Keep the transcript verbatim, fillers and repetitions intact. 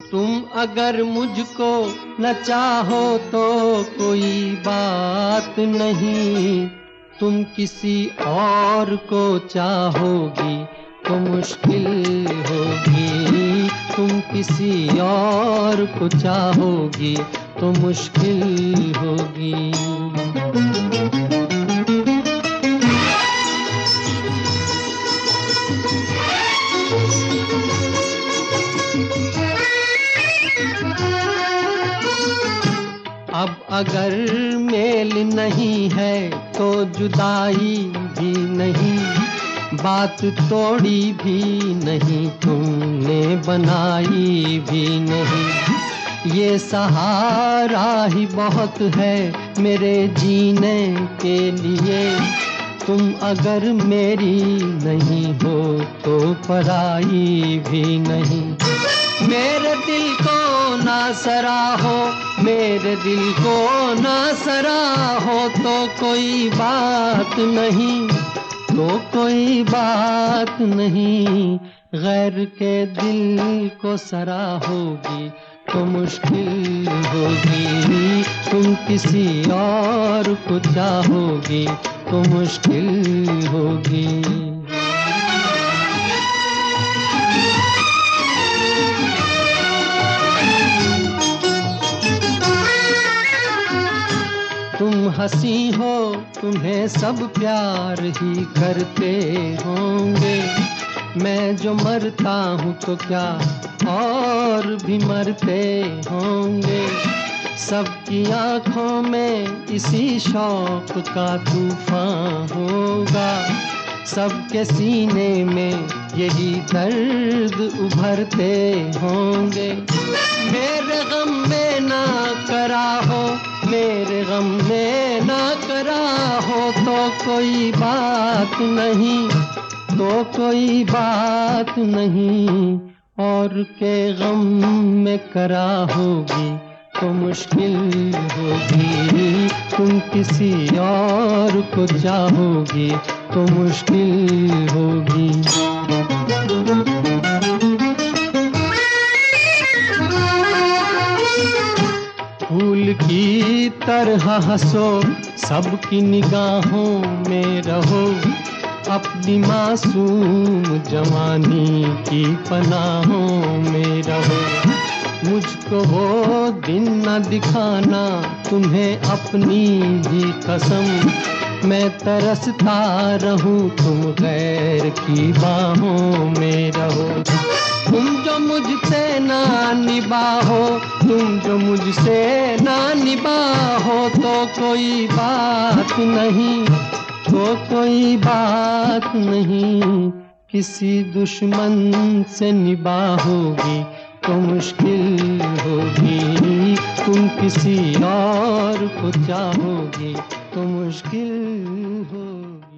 तुम अगर मुझको न चाहो तो कोई बात नहीं, तुम किसी और को चाहोगी तो मुश्किल होगी। तुम किसी और को चाहोगी तो मुश्किल होगी। अब अगर मेल नहीं है तो जुदाई भी नहीं, बात तोड़ी भी नहीं, तुमने बनाई भी नहीं। ये सहारा ही बहुत है मेरे जीने के लिए, तुम अगर मेरी नहीं हो तो पराई भी नहीं। मेरे दिल को ना सराहो, मेरे दिल को ना सराहो तो कोई बात नहीं, तो कोई बात नहीं। गैर के दिल को सराहोगी तो मुश्किल होगी। तुम किसी और को चाहोगी तो मुश्किल होगी। तुम हंसी हो, तुम्हें सब प्यार ही करते होंगे। मैं जो मरता हूँ तो क्या और भी मरते होंगे। सबकी आँखों में इसी शौक का तूफान होगा, सबके सीने में यही दर्द उभरते होंगे। मेरे गम में ना करा हो, मेरे गम में ना करा हो तो कोई बात नहीं, तो कोई बात नहीं। और के गम में करा होगी तो मुश्किल होगी। तुम किसी और को चाहोगी तो मुश्किल होगी। फूल की तरह हंसो, सबकी निगाहों में रहो, अपनी मासूम जवानी की पनाहों में रहो। मुझको वो दिन न दिखाना तुम्हें अपनी भी कसम, मैं तरसता रहूं तुम गैर की बाहों में रहो। तुम जो मुझसे ना निभाओ, तुम जो मुझसे ना निभाओ तो कोई बात नहीं, तो कोई बात नहीं। किसी दुश्मन से निभाओगी तो मुश्किल होगी। तुम किसी और को चाहोगी तो मुश्किल होगी।